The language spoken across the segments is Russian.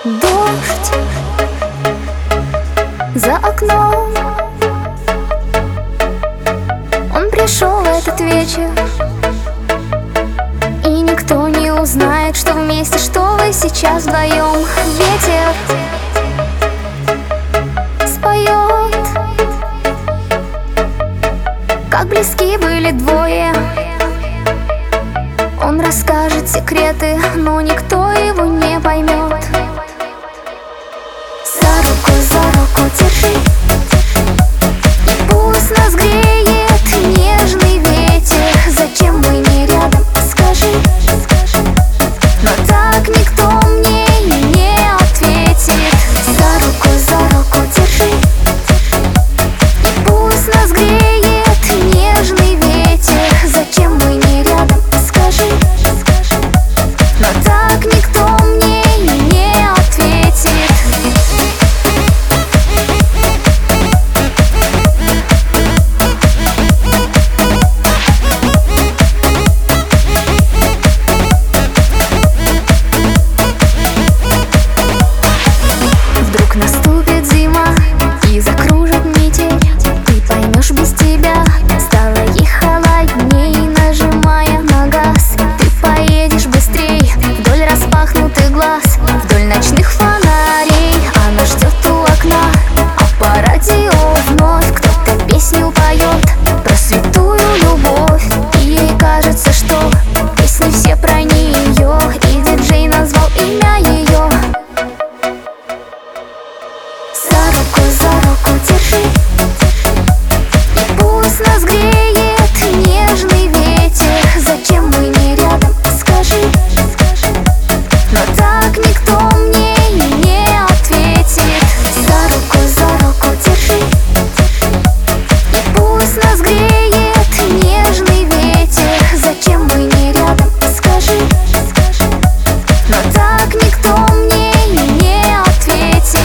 Дождь за окном, он пришел в этот вечер, и никто не узнает, что вместе, что вы сейчас вдвоем. Ветер споет, как близки были двое. Он расскажет секреты, но никто его не поймет. За руку держи, и пусть нас греет нежный ветер. Зачем мы не рядом, скажи? Но так никто мне не ответит. За руку держи, и пусть нас греет нежный ветер. Зачем мы не рядом, скажи? Но так никто мне не ответит. Вдруг наступит зима и закружит метель. Ты поймешь, без тебя стало ей холодней. Нажимая на газ, ты поедешь быстрей вдоль распахнутых глаз, вдоль ночных фонарей. Она ждет у окна, а по радио вновь кто-то песню поет про святую любовь. И ей кажется, что песни все про нее, и диджей назвал имя ее. За руку держи, и пусть нас греет нежный ветер. Зачем мы не рядом, скажи? Но так никто мне не ответит. За руку держи, и пусть нас греет нежный ветер. Зачем мы не рядом, скажи? Но так никто мне не ответит.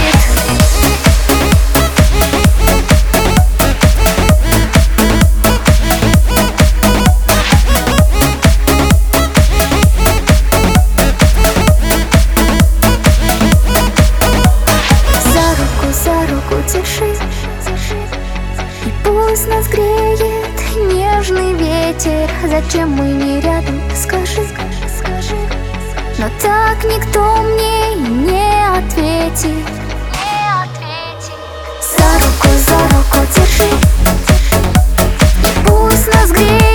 За руку держи, и пусть нас греет нежный ветер. Зачем мы не рядом, скажи? Но так никто мне не ответит. За руку держи, и пусть нас греет